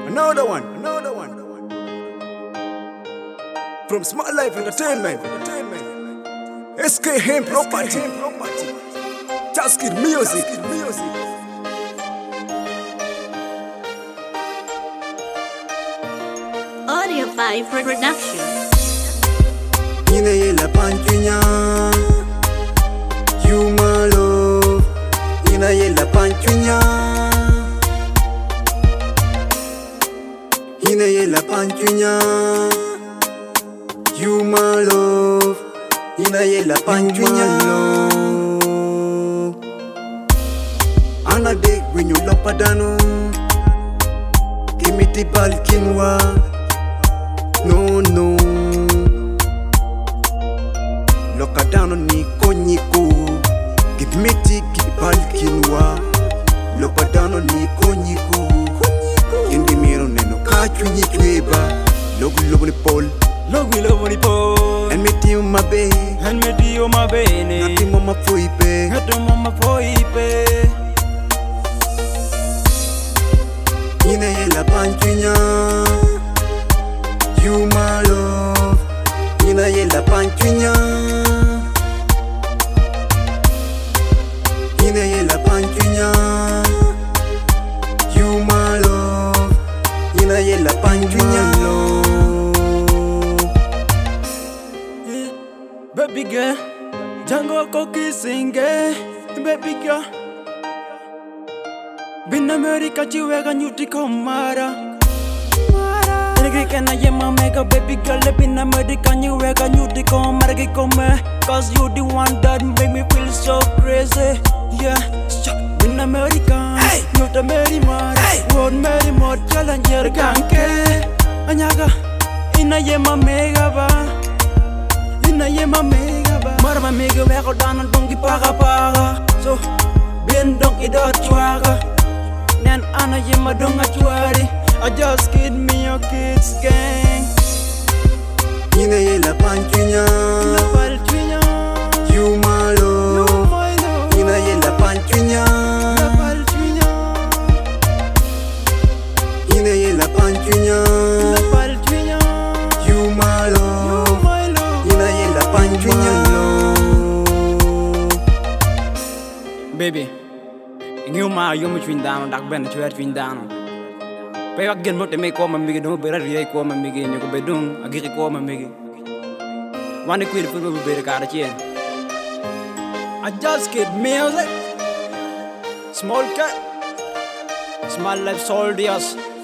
Another one. From Smart Life Entertainment. SKM Property. Taskid Music. Audio 5 Production. Ine la panchunya, you my love. Ine la panchunya, ine la panchunya, you my love. Ine la panchunya. Ana dek when you lopadano, kimiti balkinwa. No. Lokadano ni konyiko, gimiti kibalkinwa. Lokadano ni konyiko, indimiro neno kachu nyikweba. Logu ni pol, and enmeti umabe, bene. ngati mama foipe. Ine la panchunya, you my love. Ine la panchunya, ine la panchunya, you my love. Ine la panchunya, Baby girl, jango ko kisinge, baby girl. Bin America chiwega nyuti komara. Can I my mega baby girl? Bin America nyuwega nyuti komara kome. Cause you the one that make me feel so crazy. Yeah, bin America, nyuta meri mara. Word meri mod challenger ganke. Anyaga, ina my mega ba. My mega ba. Mara my mega weko danan dongi paga. So, bin dong idot chwaga. Nan ana my donga chwari. I just kid me your kids gang. ine la panchunya, you my love. Ine la panchunya, ine la panchunya, you my love. Ine la panchunya. Baby, you ma yomu chwindano dak ben chwer chwindano. Pe again mo te me ko mamigi do bera ri ko mamigi ni ko bedung agiri ko mamigi. Wani kwir fu be bere kara chien. I just kid music. Small cat. Small life soldiers.